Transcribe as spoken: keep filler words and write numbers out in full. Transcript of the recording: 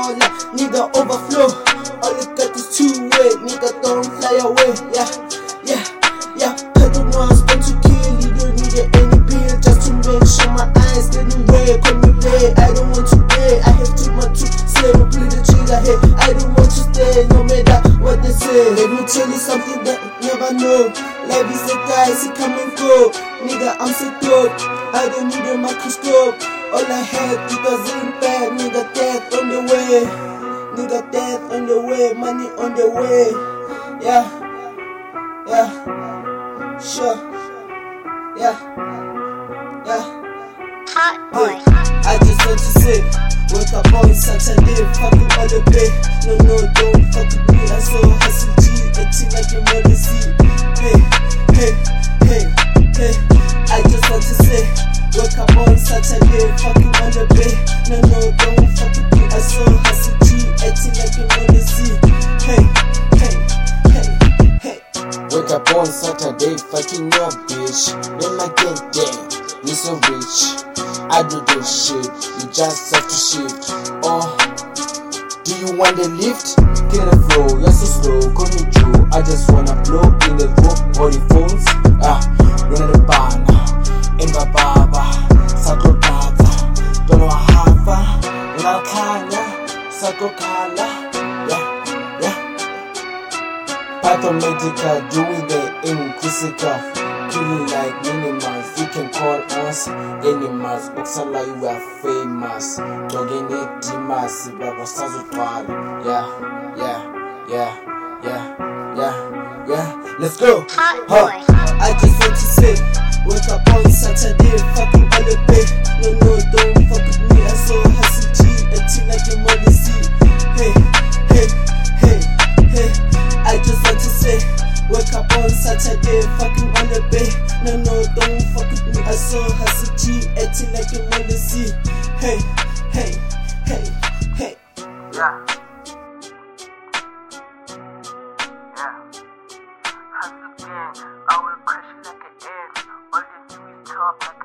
like nigga overflow. All you got is two way, nigga don't fly away. Yeah, yeah, yeah. Pedal no I'm spent to kill, you don't need any pill just to make sure my eyes getting red. Call me play, I don't want to play. I have too much to say, we play the trigger here. I don't want to stay, no matter what they say. Let me tell you something that you never know. Life is a dice, it come and go. Nigga, I'm so dope, I don't need a microscope. All I had, it wasn't bad. Nigga, death on the way. Nigga, death on the way. Money on the way. Yeah, yeah, sure. Yeah, yeah. Hot boy. I just want to say, wake up on Saturday, fucking all the day. No, no, don't fuck with me. I saw hustle G, acting like a mother see. Hey, hey, hey, hey. I just want to say, wake up on Saturday, fucking on the bay. No, no, don't fuck with me. I saw hustle G, acting like a mother see. Hey, hey, hey, hey. Wake up on Saturday, fucking your bitch. When I get there, you so rich. I do this shit, you just have to shift. Oh, do you want the lift? Get a flow, you're so slow, call me Joe. I just wanna blow in the rope, all the phones. Ah, run the banner, Emba Baba, Sacro Tata, Dono Hafa, Nakanya, Sacro Kala. Yeah, yeah. Pathomedica, doing the inclusive. Feeling like minimals, you can call us animals. Oksala, you are famous. Dogging it, Dimas, Babasazu Twal. Yeah, yeah, yeah, yeah, yeah, yeah. Let's go. Hot boy. I just want to say, wake up on Saturday, fucking all the day. No, no, don't fuck with me. I saw hustle G, acting like a mother see. Hey, hey, hey, hey. I just want to say, wake up on Saturday, fucking on the bay. No, no, don't fuck with me. I saw hustle G, acting like a mother see. Hey, hey, hey, hey. Yeah. Yeah. Hustle gang, I will crush you like an egg. All you do is talk like